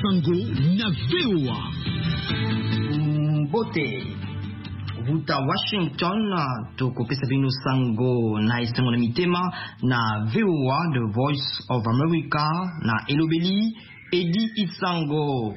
Sango na VOA. Mbote Vuta Washington tokopesa bino sango na esengo na mitema na VOA, The Voice of America, na elobeli Edi Isango.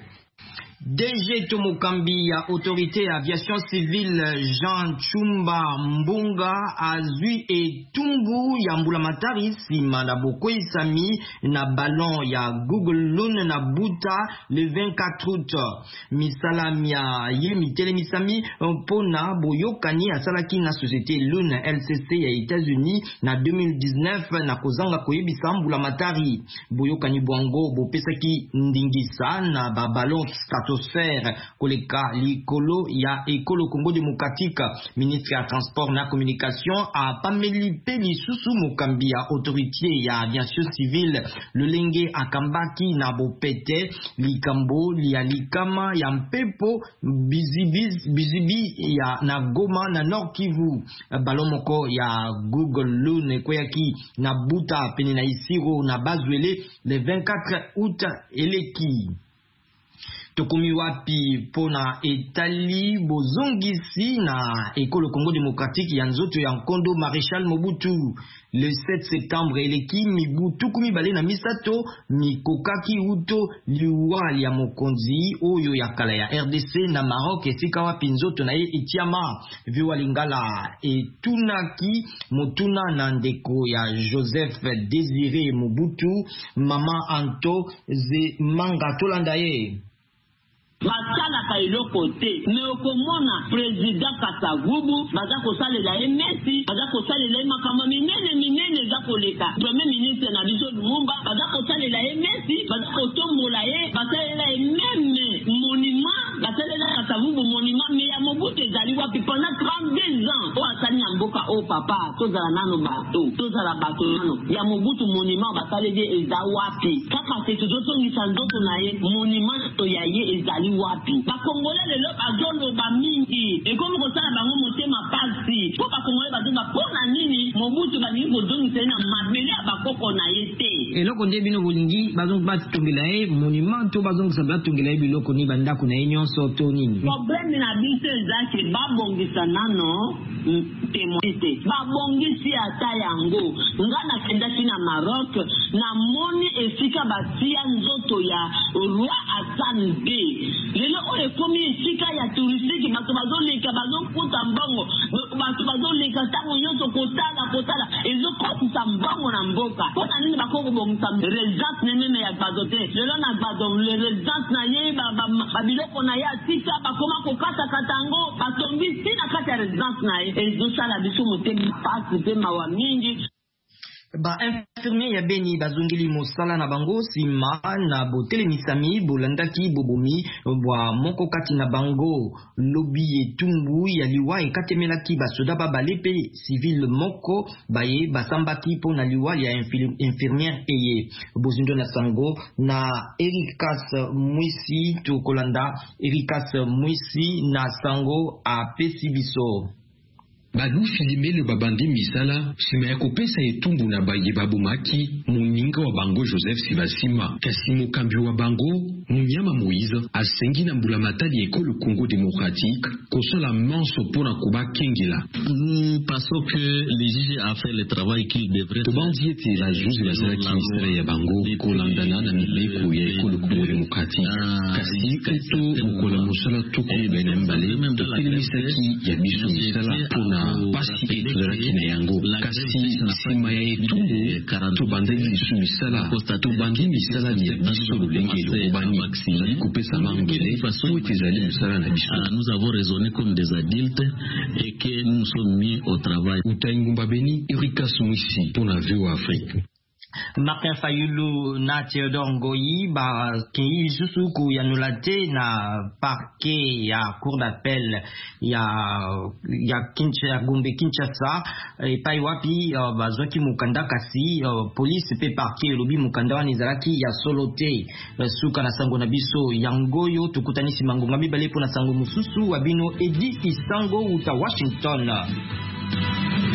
DG Tomokambi ya Autorité Aviation Civile Jean Chumba Mbunga azui etumbu ya mbulamatari sima na bokoi sami na ballon ya Google Lune na buta le 24 août. Misalam ya yimitele misami pona boyokani asalaki na société Lune LCC ya États-Unis na 2019 na kozanga koyebisa mbulamatari. Boyokani bwango bopesaki ndingisa na ba ballon koleka likolo ya ekolo Congo démocratique. Ministre ya transport na communication a pameli peli susu mokambi ya autorité ya aviation civile lolenge akambaki na bopete likambo lia likama ya mpepo bizibi ya na Goma na Nord Kivu. Ballon moko ya Google Lune kweyaki na buta pene na Isiro na Bazwele le 24 août eleki. Tokomi wapi pona etali bozongisi na ekolo Congo démocratique ya nzoto ya Nkondo Maréchal Mobutu. Le 7 septembre eleki mibutu kumi bale na misato mikokaki uto liwali ya mokonzi oyo ya kala ya RDC na Maroc esika wapi nzoto na ye etiama. Viwa lingala etunaki motuna na ndeko ya Joseph Désiré Mobutu mama Anto ze manga tolanda ye. Basalaka eloko te me okomona président Kasavubu baza kosalela ye mesi baza kosalela ye makambo minene eza koleka. Premier ministre na biso Lumumba baza kosalela ye mesi baza kotombola ye basalela ye meme monument basalela Kasavubu monument me ya Mobutu ezali wapi pendant 32 ans o asali na mboka o papa tozala nano bato nano ya Mobutu monument basalela eza wapi kaka te tozotongisa nzoto na ye monument to ya ye ezali wapi. Bakongole lelo bazoloba mingi ekomi kosala bango motema pasi po bakongole bazoba pona nini Mobutu baningi kozongisa ye na mabele ya bakoko na ye te. Eloko nde bino bolingi bazongi batongela ye monument to bazongisa batongela ye biloko ni bandako na ye nyonso to nini? Problème na biso ezaki babongisa nano temoite babongisi ata yango nga nakendaki na Maroc na moni esika batia nzoto ya roi Hassan II. Lelo oyo ekomi esika ya touristique bato bazoleka bazokuta mbongo bato bazoleka ntango nyonso kotala ezokotisa mbongo na mboka mpona nini bakokobongisa residence nememe ya bato te. Lelo na bato le residence na ye babiloko na ye atika bakoma kokatakata yango batongi ntina kati ya residence na ye ezosala biso motema pasi mpe mawa mingi. Ba infirmier ya Beni bazongeli mosala na bango sima na botele misami bolandaki bobomi bwa moko kati na bango lobi etumbu ya liwa ekatemelaki basoda babalepe civil moko baye basambaki po na liwa ya infirmière eye bozindo na sango na Ericas Mwisi to kolanda Ericas Mwisi na sango a pesibiso. Badu filime le babandi misala sima ya kopesa etumbu na baye babumaki muninga wa bango Joseph Sibasima kasi mokambi wa bango Munyama Moïse asengi na mbula matali ekolo Congo démocratique kosola manso pona kuba kengila. Nous pensons que les juges a fait le travail qu'il devrait faire. Tobandi ete la juge la zala kimisala ya bango kolandana na mibeko ya ekolo Congo démocratique kasi eto mukola musala tuku bene mbale topelemisaki ya biso misala pona pasi etuzalaki na yango kasi nsima ya etumbu tobandeli lisu misala tobandi misala ya biso lolenge elokobani zali kopesa mangele po ete ezali misala na biso. Nous avons raisonné comme des adultes et que nous sommes mis au travail. Utaingumba Beni, Ericas Mwisi pona VOA Afrique. Martin Fayulu na Theodore Ngoyi ba kei susuku ya nulate na parquet ya cour d'appel ya Kinshasa Gombe Kinshasa epai wapi bazwaki mukanda kasi police pe parquet lobi mukanda wani zalaki ya solote suka na sango na biso yangoyo tukutanisi mangonga mibale po na sango mususu wabino Edi Isango uta Washington.